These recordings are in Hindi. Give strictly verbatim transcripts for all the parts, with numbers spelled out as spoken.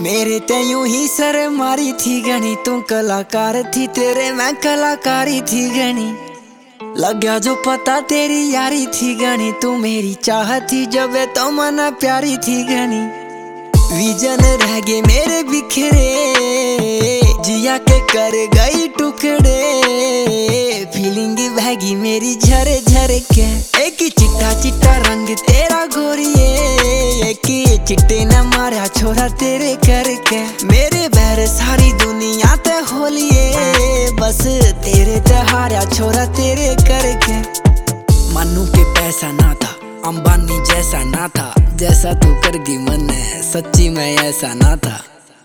मेरे ते यूं ही सर मारी थी गणी, तू कलाकार थी तेरे मैं कलाकारी थी गणी। लग गया जो पता तेरी यारी थी गणी, तू मेरी चाह थी जब तो मन प्यारी थी गणी। विजन रह गए मेरे बिखरे, जिया के कर गई टुकड़े। फीलिंग बहगी मेरी झरे झरे के, एक ही चिट्टा चिट्टा रंग तेरा गोरिए, एक ही चिट्टे न मारा छोरा तेरे करके। मेरे बहर सारी दुनिया ते होलिए, बस तेरे ते हारा छोरा तेरे करके। मानू के पैसा ना था, अंबानी जैसा ना था, जैसा तू करगी मन सच्ची मैं ऐसा ना था।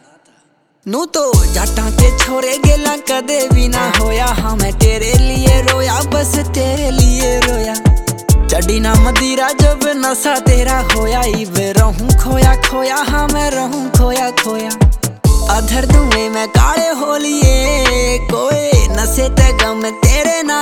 नू तो जाटा के छोरे गेला कदे भी ना होया, हाँ मैं तेरे लिए रोया बस तेरे लिए रोया। चढ़ी ना मदिरा जब नशा तेरा होया, इब रहूं खोया खोया, हाँ मैं रहूं खोया खोया। अधर धुएं में काले होलिए, कोई नशे ते गम तेरे ना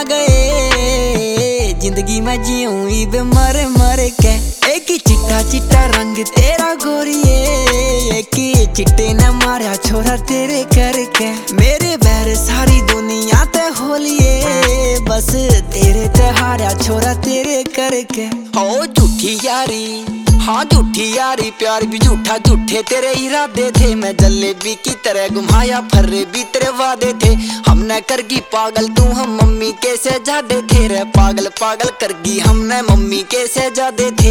गए। जिंदगी में जीऊं इब मर मर के, एक ही चिट्टा चिट्टा रंग तेरा गोरिए, एक ही चिट्टे न मारा छोरा तेरे करके। मेरे बैर सारी दुनिया ते होलिए, बस तेरे ते हारा छोरा तेरे करके। हो झूठी यारी, हाँ झूठी यारी, प्यार भी झूठा, झूठे तेरे इरादे थे। मैं जलेबी की तरह घुमाया फर्रे भी तेरे वादे थे। हमने करगी पागल तू हम मम्मी कैसे जादे थे रे, पागल पागल करगी हमने मम्मी कैसे जादे थे।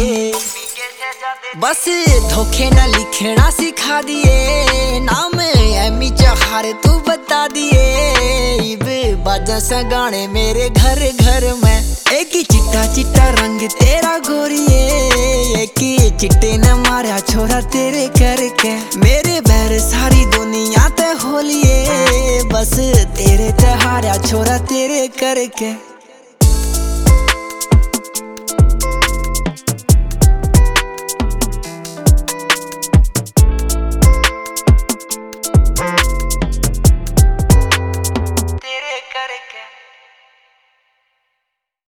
बस धोखे न लिखना सिखा दिए, नाम एमी चाहार तू बता दिए। इब बाजा सा गाने मेरे घर घर में, एक ही चिट्टा चिट्टा रंग तेरा गोरिए, एक ही चिट्टे न मारा छोरा तेरे करके। मेरे बैर सारी दुनिया ते होलिए, बस तेरे ते हारा छोरा तेरे करके।